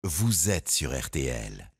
vous êtes sur RTL.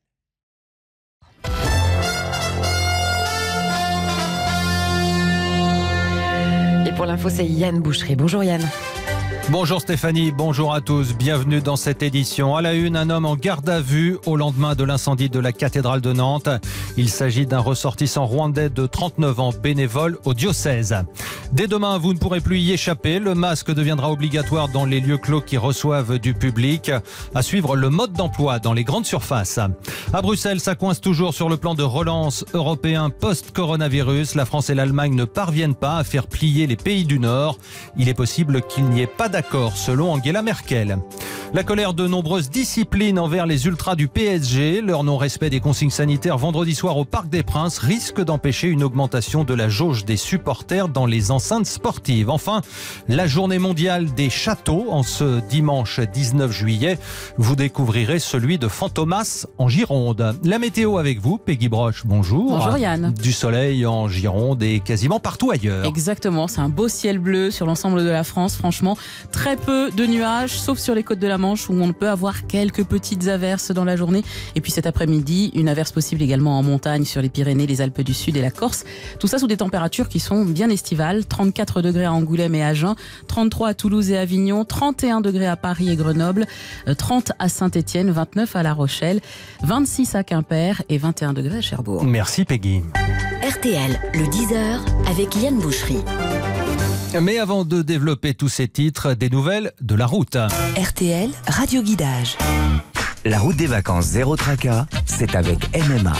Et pour l'info, c'est Yann Boucherie. Bonjour Yann. Bonjour Stéphanie, bonjour à tous, bienvenue dans cette édition. À la une, un homme en garde à vue au lendemain de l'incendie de la cathédrale de Nantes. Il s'agit d'un ressortissant rwandais de 39 ans, bénévole au diocèse. Dès demain, vous ne pourrez plus y échapper. Le masque deviendra obligatoire dans les lieux clos qui reçoivent du public. À suivre le mode d'emploi dans les grandes surfaces. À Bruxelles, ça coince toujours sur le plan de relance européen post-coronavirus. La France et l'Allemagne ne parviennent pas à faire plier les pays du Nord. Il est possible qu'il n'y ait pas d'accord, selon Angela Merkel. La colère de nombreuses disciplines envers les ultras du PSG. Leur non-respect des consignes sanitaires vendredi soir au Parc des Princes risque d'empêcher une augmentation de la jauge des supporters dans les enceintes sportives. Enfin, la journée mondiale des châteaux en ce dimanche 19 juillet. Vous découvrirez celui de Fantomas en Gironde. La météo avec vous, Peggy Broche, bonjour. Bonjour Yann. Du soleil en Gironde et quasiment partout ailleurs. Exactement, c'est un beau ciel bleu sur l'ensemble de la France, franchement. Très peu de nuages, sauf sur les côtes de la Manche où on peut avoir quelques petites averses dans la journée. Et puis cet après-midi, une averse possible également en montagne sur les Pyrénées, les Alpes du Sud et la Corse. Tout ça sous des températures qui sont bien estivales. 34 degrés à Angoulême et Agen, 33 à Toulouse et Avignon, 31 degrés à Paris et Grenoble, 30 à Saint-Étienne, 29 à La Rochelle, 26 à Quimper et 21 degrés à Cherbourg. Merci Peggy. RTL, le 10h avec Yann Boucherie. Mais avant de développer tous ces titres, des nouvelles de la route. RTL, Radio Guidage. La route des vacances zéro tracas, c'est avec MMA.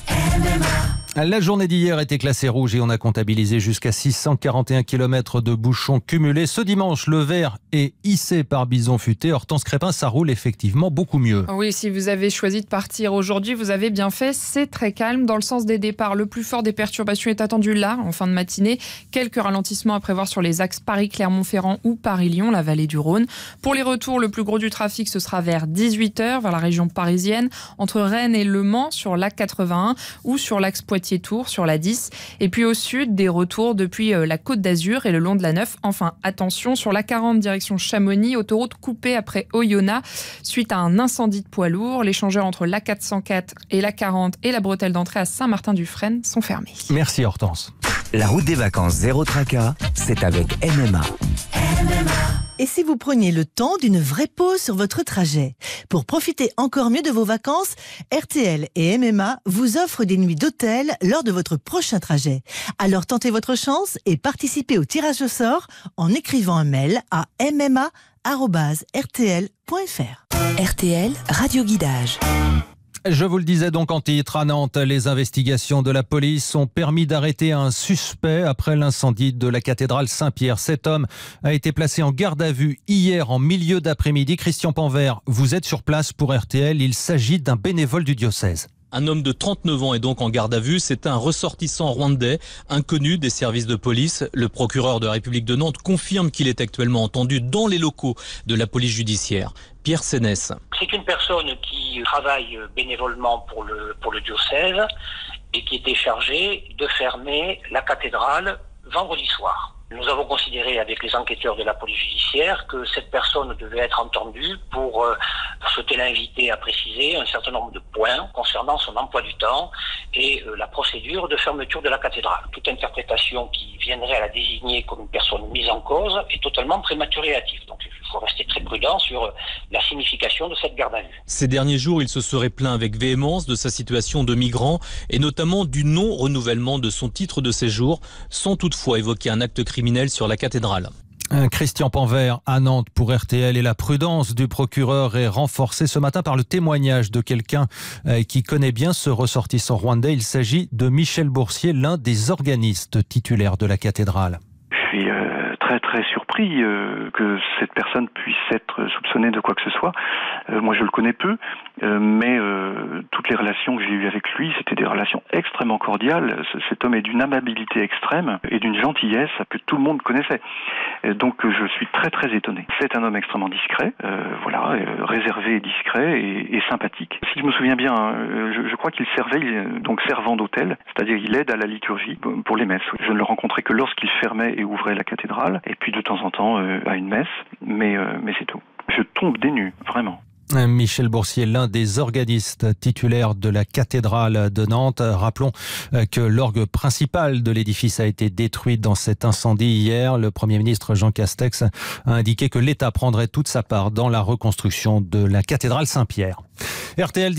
La journée d'hier était classée rouge et on a comptabilisé jusqu'à 641 km de bouchons cumulés. Ce dimanche, le vert est hissé par Bison Futé. Hortense Crépin, ça roule effectivement beaucoup mieux. Oui, si vous avez choisi de partir aujourd'hui, vous avez bien fait. C'est très calme dans le sens des départs. Le plus fort des perturbations est attendu là, en fin de matinée. Quelques ralentissements à prévoir sur les axes Paris-Clermont-Ferrand ou Paris-Lyon, la vallée du Rhône. Pour les retours, le plus gros du trafic, ce sera vers 18h, vers la région parisienne, entre Rennes et Le Mans, sur l'A81 ou sur l'axe Poitiers-Tours, sur la 10. Et puis au sud, des retours depuis la Côte d'Azur et le long de la 9. Enfin, attention, sur l'A40 direction Chamonix, autoroute coupée après Oyonnax suite à un incendie de poids lourd. L'échangeur entre l'A404 et l'A40 et la bretelle d'entrée à Saint-Martin-du-Frêne sont fermés. Merci Hortense. La route des vacances zéro tracas, c'est avec MMA. Et si vous preniez le temps d'une vraie pause sur votre trajet? Pour profiter encore mieux de vos vacances, RTL et MMA vous offrent des nuits d'hôtel lors de votre prochain trajet. Alors tentez votre chance et participez au tirage au sort en écrivant un mail à mma@rtl.fr. RTL, Radio Guidage. Je vous le disais donc en titre, à Nantes, les investigations de la police ont permis d'arrêter un suspect après l'incendie de la cathédrale Saint-Pierre. Cet homme a été placé en garde à vue hier en milieu d'après-midi. Christian Panvert, vous êtes sur place pour RTL. Il s'agit d'un bénévole du diocèse. Un homme de 39 ans est donc en garde à vue. C'est un ressortissant rwandais, inconnu des services de police. Le procureur de la République de Nantes confirme qu'il est actuellement entendu dans les locaux de la police judiciaire. Pierre Sénès. C'est une personne qui travaille bénévolement pour le diocèse et qui était chargée de fermer la cathédrale vendredi soir. Nous avons considéré avec les enquêteurs de la police judiciaire que cette personne devait être entendue pour souhaiter l'inviter à préciser un certain nombre de points concernant son emploi du temps et la procédure de fermeture de la cathédrale. Toute interprétation qui viendrait à la désigner comme une personne mise en cause est totalement prématurée et hâtive. Donc il faut rester très prudent sur la signification de cette garde à vue. Ces derniers jours, il se serait plaint avec véhémence de sa situation de migrant et notamment du non-renouvellement de son titre de séjour, sans toutefois évoquer un acte criminel sur la cathédrale. Christian Panvert à Nantes pour RTL, et la prudence du procureur est renforcée ce matin par le témoignage de quelqu'un qui connaît bien ce ressortissant rwandais. Il s'agit de Michel Boursier, l'un des organistes titulaires de la cathédrale. Je suis très surpris que cette personne puisse être soupçonnée de quoi que ce soit. Moi je le connais peu, mais toutes les relations que j'ai eues avec lui, c'était des relations extrêmement cordiales. Cet homme est d'une amabilité extrême et d'une gentillesse que tout le monde connaissait. Donc je suis très étonné. C'est un homme extrêmement discret, réservé et discret et sympathique. Si je me souviens bien, je crois qu'il servait, donc servant d'hôtel, c'est-à-dire il aide à la liturgie pour les messes. Je ne le rencontrais que lorsqu'il fermait et ouvrait la cathédrale, et puis de temps en temps à une messe, mais c'est tout. Je tombe des nues, vraiment. Michel Boursier, l'un des organistes titulaires de la cathédrale de Nantes. Rappelons que l'orgue principal de l'édifice a été détruit dans cet incendie hier. Le Premier ministre Jean Castex a indiqué que l'État prendrait toute sa part dans la reconstruction de la cathédrale Saint-Pierre. RTL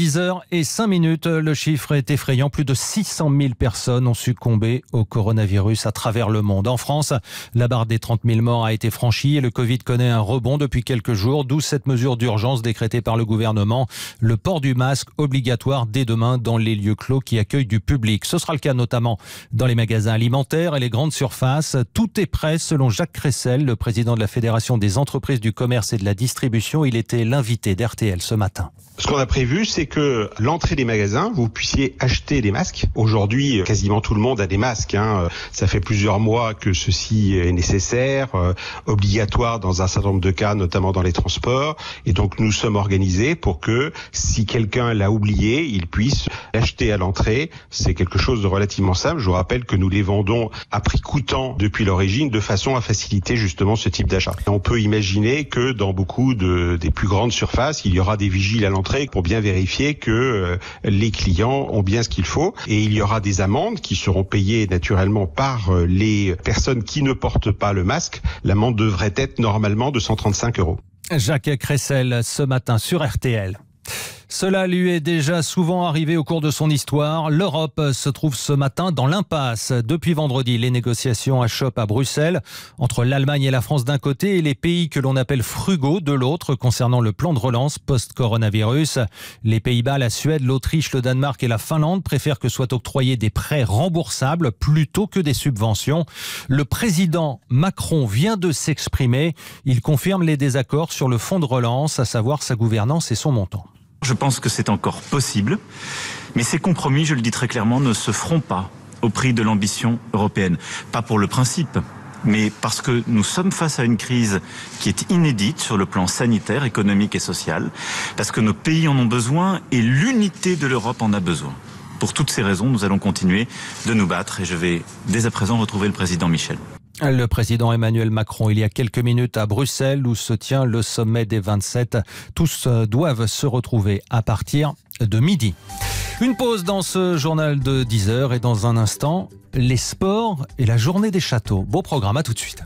10h05. Le chiffre est effrayant. Plus de 600 000 personnes ont succombé au coronavirus à travers le monde. En France, la barre des 30 000 morts a été franchie et le Covid connaît un rebond depuis quelques jours, d'où cette mesure d'urgence décrétée par le gouvernement. Le port du masque obligatoire dès demain dans les lieux clos qui accueillent du public. Ce sera le cas notamment dans les magasins alimentaires et les grandes surfaces. Tout est prêt selon Jacques Cressel, le président de la Fédération des entreprises du commerce et de la distribution. Il était l'invité d'RTL ce matin. Ce qu'on a prévu, c'est que l'entrée des magasins, vous puissiez acheter des masques. Aujourd'hui, quasiment tout le monde a des masques. Ça fait plusieurs mois que ceci est nécessaire, obligatoire dans un certain nombre de cas, notamment dans les transports. Et donc, nous sommes organisés pour que, si quelqu'un l'a oublié, il puisse l'acheter à l'entrée. C'est quelque chose de relativement simple. Je vous rappelle que nous les vendons à prix coûtant depuis l'origine, de façon à faciliter justement ce type d'achat. On peut imaginer que dans beaucoup des plus grandes surfaces, il y aura des vigiles à l'entrée pour bien vérifier que les clients ont bien ce qu'il faut. Et il y aura des amendes qui seront payées naturellement par les personnes qui ne portent pas le masque. L'amende devrait être normalement de 135 €. Jacques Cressel ce matin sur RTL. Cela lui est déjà souvent arrivé au cours de son histoire. L'Europe se trouve ce matin dans l'impasse. Depuis vendredi, les négociations achoppent à Bruxelles entre l'Allemagne et la France d'un côté et les pays que l'on appelle frugaux de l'autre concernant le plan de relance post-coronavirus. Les Pays-Bas, la Suède, l'Autriche, le Danemark et la Finlande préfèrent que soient octroyés des prêts remboursables plutôt que des subventions. Le président Macron vient de s'exprimer. Il confirme les désaccords sur le fonds de relance, à savoir sa gouvernance et son montant. Je pense que c'est encore possible, mais ces compromis, je le dis très clairement, ne se feront pas au prix de l'ambition européenne. Pas pour le principe, mais parce que nous sommes face à une crise qui est inédite sur le plan sanitaire, économique et social, parce que nos pays en ont besoin et l'unité de l'Europe en a besoin. Pour toutes ces raisons, nous allons continuer de nous battre et je vais dès à présent retrouver le président Michel. Le président Emmanuel Macron, il y a quelques minutes à Bruxelles où se tient le sommet des 27. Tous doivent se retrouver à partir de midi. Une pause dans ce journal de 10h et dans un instant, les sports et la journée des châteaux. Beau programme, à tout de suite.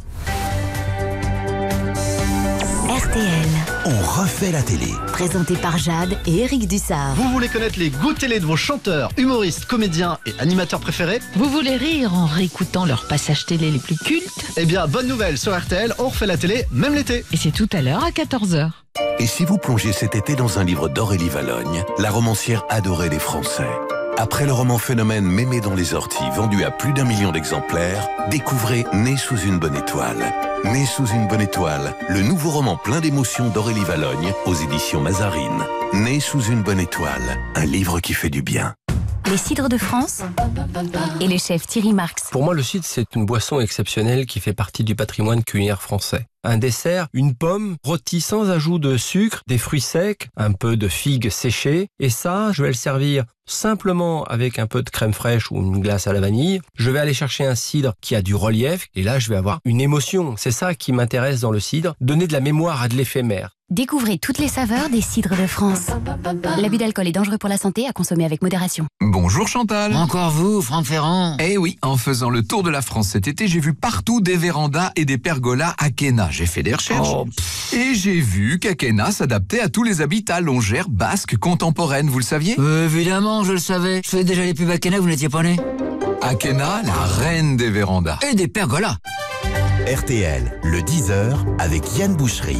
RTL. On refait la télé. Présenté par Jade et Eric Dussard. Vous voulez connaître les goûts télé de vos chanteurs, humoristes, comédiens et animateurs préférés? Vous voulez rire en réécoutant leurs passages télé les plus cultes? Eh bien, bonne nouvelle, sur RTL, on refait la télé, même l'été. Et c'est tout à l'heure à 14h. Et si vous plongez cet été dans un livre d'Aurélie Valogne, la romancière adorée des Français? Après le roman phénomène Mémé dans les orties, vendu à plus d'1 million d'exemplaires, découvrez Né sous une bonne étoile. Né sous une bonne étoile, le nouveau roman plein d'émotions d'Aurélie Valogne aux éditions Mazarine. Né sous une bonne étoile, un livre qui fait du bien. Les cidres de France et le chef Thierry Marx. Pour moi, le cidre, c'est une boisson exceptionnelle qui fait partie du patrimoine culinaire français. Un dessert, une pomme rôtie sans ajout de sucre, des fruits secs, un peu de figues séchées. Et ça, je vais le servir simplement avec un peu de crème fraîche ou une glace à la vanille. Je vais aller chercher un cidre qui a du relief. Et là, je vais avoir une émotion. C'est ça qui m'intéresse dans le cidre. Donner de la mémoire à de l'éphémère. Découvrez toutes les saveurs des cidres de France. L'abus d'alcool est dangereux pour la santé, à consommer avec modération. Bonjour Chantal. Encore vous, Franck Ferrand? Eh oui, en faisant le tour de la France cet été, j'ai vu partout des vérandas et des pergolas Akena. J'ai fait des recherches. Et j'ai vu qu'Akena s'adaptait à tous les habitats longères basques contemporaines, vous le saviez? Évidemment, je le savais. Je faisais déjà les pubs Akena, vous n'étiez pas né? Akena, la reine des vérandas. Et des pergolas. RTL, le 10h avec Yann Boucherie.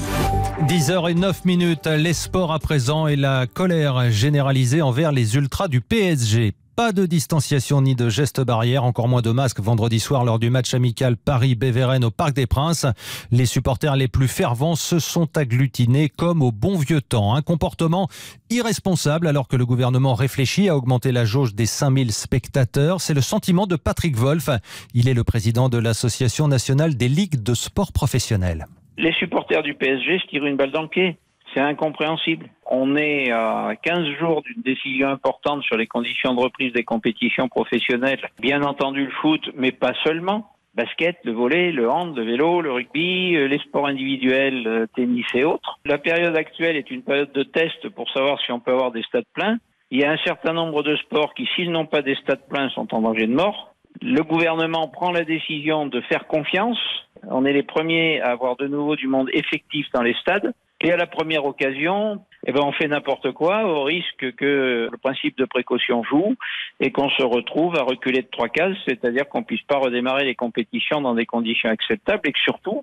10h09, les sports à présent et la colère généralisée envers les ultras du PSG. Pas de distanciation ni de gestes barrières, encore moins de masques vendredi soir lors du match amical Paris-Béveren au Parc des Princes. Les supporters les plus fervents se sont agglutinés comme au bon vieux temps. Un comportement irresponsable alors que le gouvernement réfléchit à augmenter la jauge des 5000 spectateurs. C'est le sentiment de Patrick Wolf. Il est le président de l'Association nationale des ligues de sport professionnels. Les supporters du PSG se tirent une balle dans le pied. C'est incompréhensible. On est à 15 jours d'une décision importante sur les conditions de reprise des compétitions professionnelles. Bien entendu le foot, mais pas seulement. basket, le volley, le hand, le vélo, le rugby, les sports individuels, tennis et autres. La période actuelle est une période de test pour savoir si on peut avoir des stades pleins. Il y a un certain nombre de sports qui, s'ils n'ont pas des stades pleins, sont en danger de mort. Le gouvernement prend la décision de faire confiance. On est les premiers à avoir de nouveau du monde effectif dans les stades. Et à la première occasion, on fait n'importe quoi au risque que le principe de précaution joue et qu'on se retrouve à reculer de 3 cases, c'est-à-dire qu'on puisse pas redémarrer les compétitions dans des conditions acceptables et que surtout,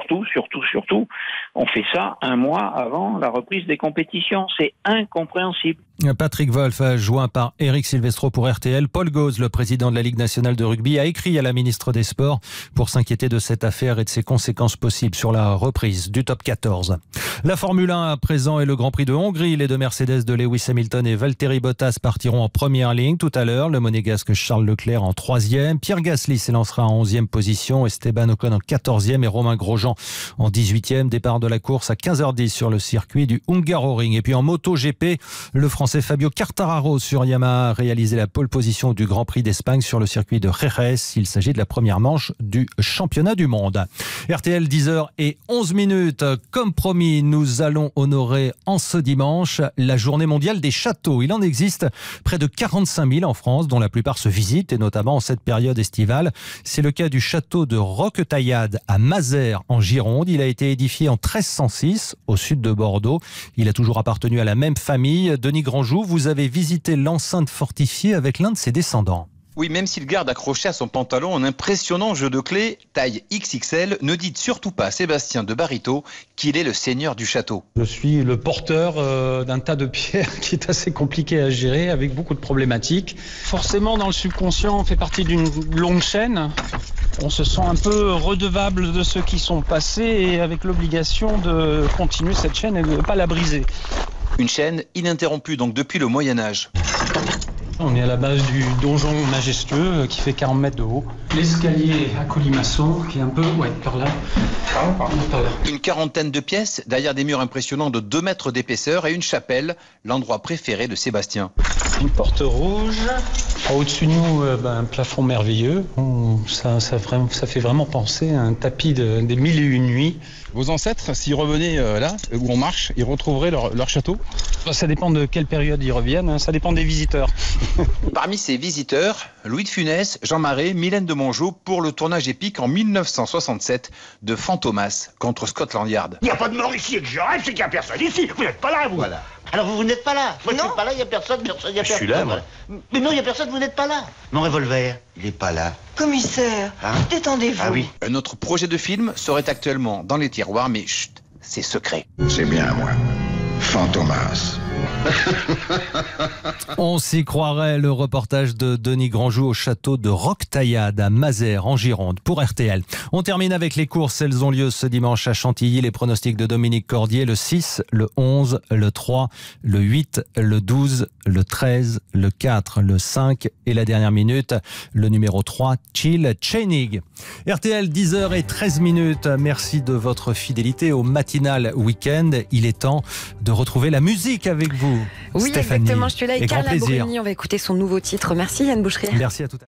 on fait ça un mois avant la reprise des compétitions. C'est incompréhensible. Patrick Wolf, joint par Eric Silvestro pour RTL. Paul Gauze, le président de la Ligue nationale de rugby, a écrit à la ministre des Sports pour s'inquiéter de cette affaire et de ses conséquences possibles sur la reprise du top 14. La Formule 1 à présent et le Grand Prix de Hongrie. Les deux Mercedes de Lewis Hamilton et Valtteri Bottas partiront en première ligne tout à l'heure. Le monégasque Charles Leclerc en 3e. Pierre Gasly s'élancera en 11e position. Esteban Ocon en 14e et Romain Grosjean en 18e. Départ de la course à 15h10 sur le circuit du Hungaroring. Et puis en MotoGP, le Français Fabio Quartararo sur Yamaha a réalisé la pole position du Grand Prix d'Espagne sur le circuit de Jerez. Il s'agit de la première manche du championnat du monde. RTL 10h11. Comme promis, nous allons honorer en ce dimanche la journée mondiale des châteaux. Il en existe près de 45 000 en France, dont la plupart se visitent, et notamment en cette période estivale. C'est le cas du château de Roquetaillade à Mazères en Gironde. Il a été édifié en 1306 au sud de Bordeaux. Il a toujours appartenu à la même famille. Denis Grandjou, vous avez visité l'enceinte fortifiée avec l'un de ses descendants. Oui, même s'il garde accroché à son pantalon un impressionnant jeu de clés taille XXL, ne dites surtout pas à Sébastien de Barito qu'il est le seigneur du château. Je suis le porteur d'un tas de pierres qui est assez compliqué à gérer, avec beaucoup de problématiques. Forcément, dans le subconscient, on fait partie d'une longue chaîne. On se sent un peu redevable de ceux qui sont passés et avec l'obligation de continuer cette chaîne et de ne pas la briser. Une chaîne ininterrompue donc depuis le Moyen-Âge. On est à la base du donjon majestueux qui fait 40 mètres de haut. L'escalier à colimaçon qui est un peu, par là. Une quarantaine de pièces, derrière des murs impressionnants de 2 mètres d'épaisseur et une chapelle, l'endroit préféré de Sébastien. Une porte rouge. Au-dessus de nous, un plafond merveilleux. Ça fait vraiment penser à un tapis des 1001 nuits. Vos ancêtres, s'ils revenaient là, où on marche, ils retrouveraient leur château? Ça dépend de quelle période ils reviennent, ça dépend des visiteurs. Parmi ces visiteurs, Louis de Funès, Jean Marais, Mylène de Mongeau pour le tournage épique en 1967 de Fantomas contre Scotland Yard. Il n'y a pas de mort ici et que je rêve, c'est qu'il n'y a personne ici. Vous n'êtes pas là, vous. Voilà. Alors vous n'êtes pas là. Moi, je suis pas là, il n'y a personne, il y a personne. Je suis là, moi. Mais non, il n'y a personne, vous n'êtes pas là. Mon revolver, il n'est pas là. Commissaire, détendez-vous. Ah oui. Un autre projet de film serait actuellement dans les tiroirs, mais chut, c'est secret. C'est bien, moi. Fantomas. On s'y croirait, le reportage de Denis Grandjou au château de Roquetaillade à Mazères en Gironde pour RTL. On termine avec les courses, elles ont lieu ce dimanche à Chantilly. Les pronostics de Dominique Cordier, le 6, le 11, le 3, le 8, le 12, le 13, le 4, le 5 et la dernière minute, le numéro 3, Chill Chenig. RTL 10h13. Merci de votre fidélité au matinal week-end. Il est temps de retrouver la musique avec vous. Oui, Stéphanie. exactement, je suis là. Et grand Carla plaisir. Bruni, on va écouter son nouveau titre. Merci Yann Boucherie. Merci à tout à l'heure.